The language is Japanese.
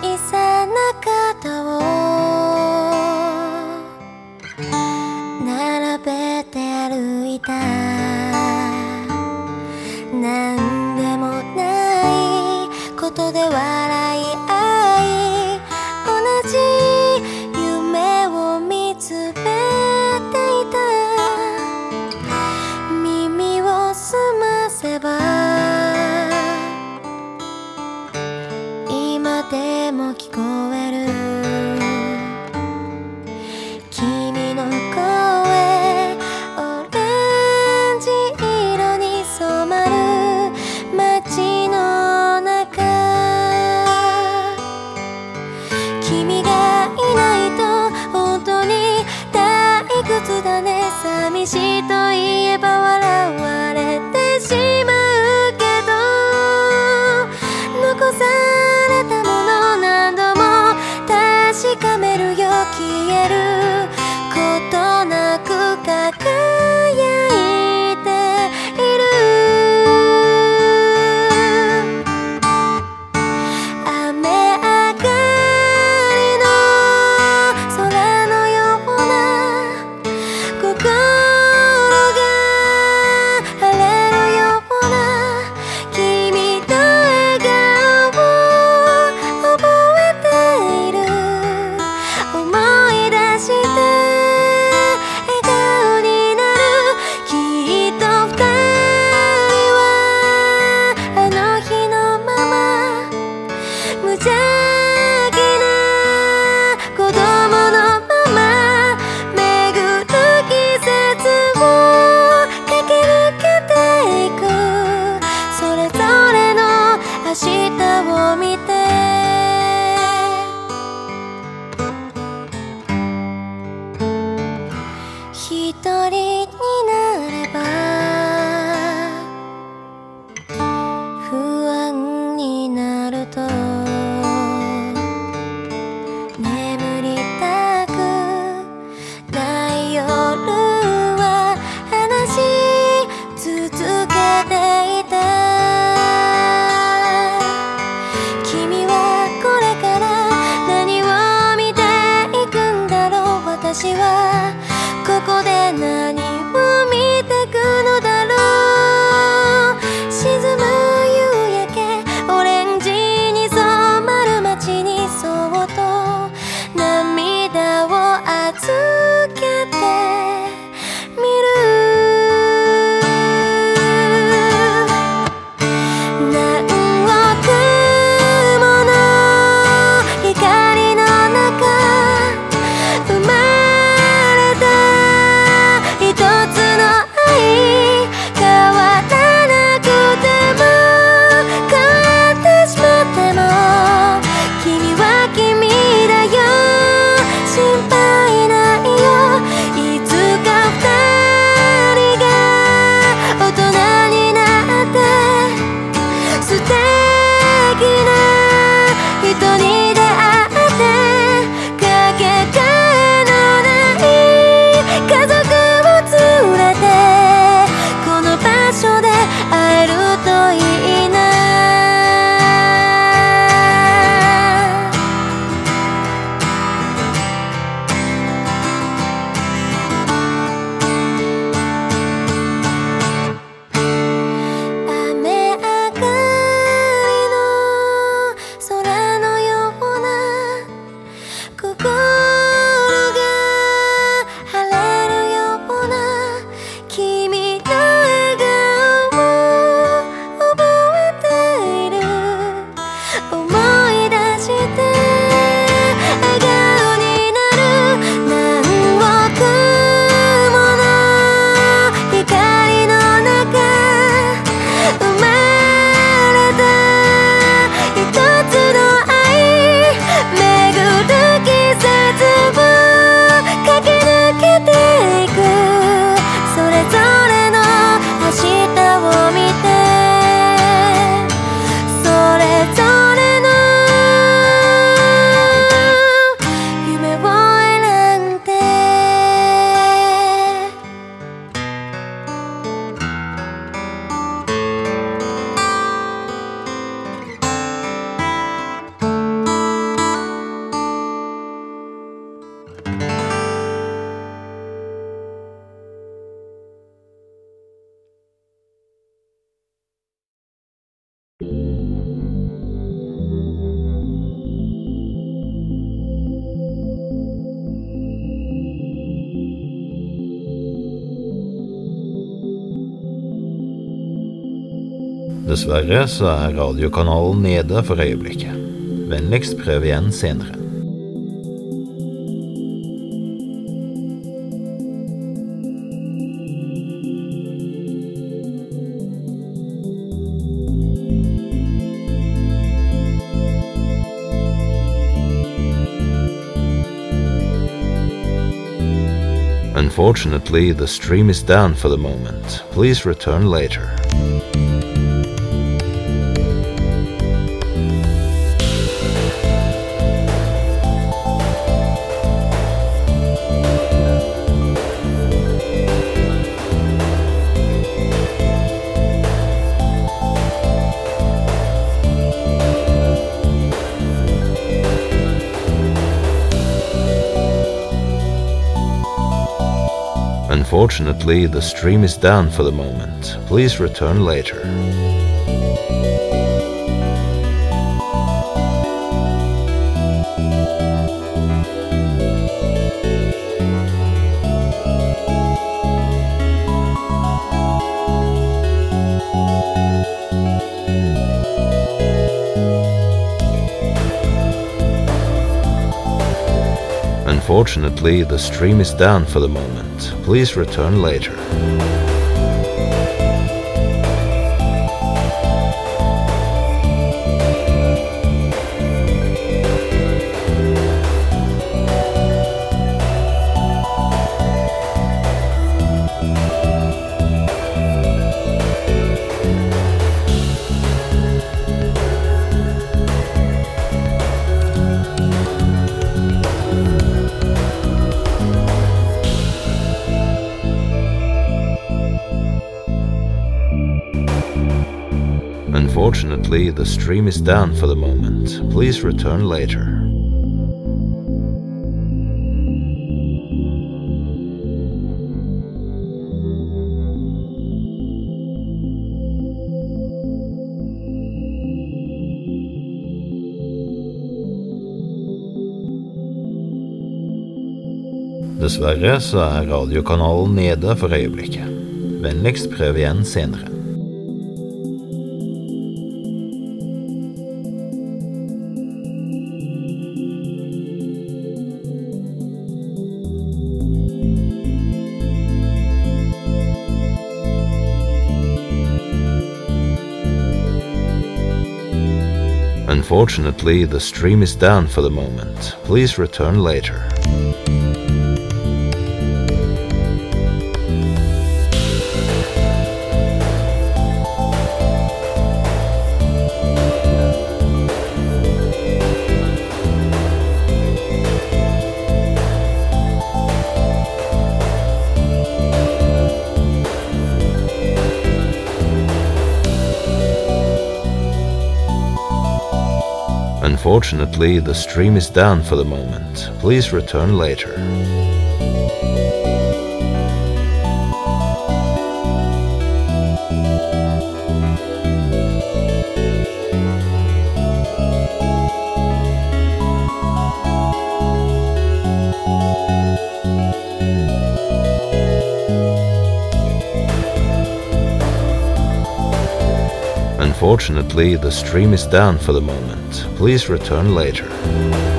さな肩を並べて歩いた。なんでもないことで笑い合い、同じ夢を見つめていた。耳を澄ませば今でも聞こえる君の声、オレンジ色に染まる街の中。君がいないと本当に退屈だね。寂しいと言えば笑われてしまうけど、残されたもの何度も確かめるよ。消えることなく輝いている。雨上がりの空のような心が晴れるような君の笑顔を覚えている。思い出して笑顔になる。きっと二人はあの日のまま無邪気な子供のまま巡る季節を駆け抜けていく。それぞれの明日を見て一人になれば不安になると眠りたくない夜は話し続けていた。君 Dessverre så er radiokanalen nede for øyeblikket. Vennligst prøv igjen senere. Unfortunately, the stream is down for the moment. Please return later. Unfortunately, the stream is down for the moment. Please return later. Unfortunately, the stream is down for the moment. Please return later. Unfortunately, the stream is down for the moment. Please return later. Dessverre så er radiokanalen nede for øyeblikket. Vennligst prøv igjen senere. Unfortunately, the stream is down for the moment. Please return later. Unfortunately, the stream is down for the moment. Please return later. Unfortunately, the stream is down for the moment. Please return later.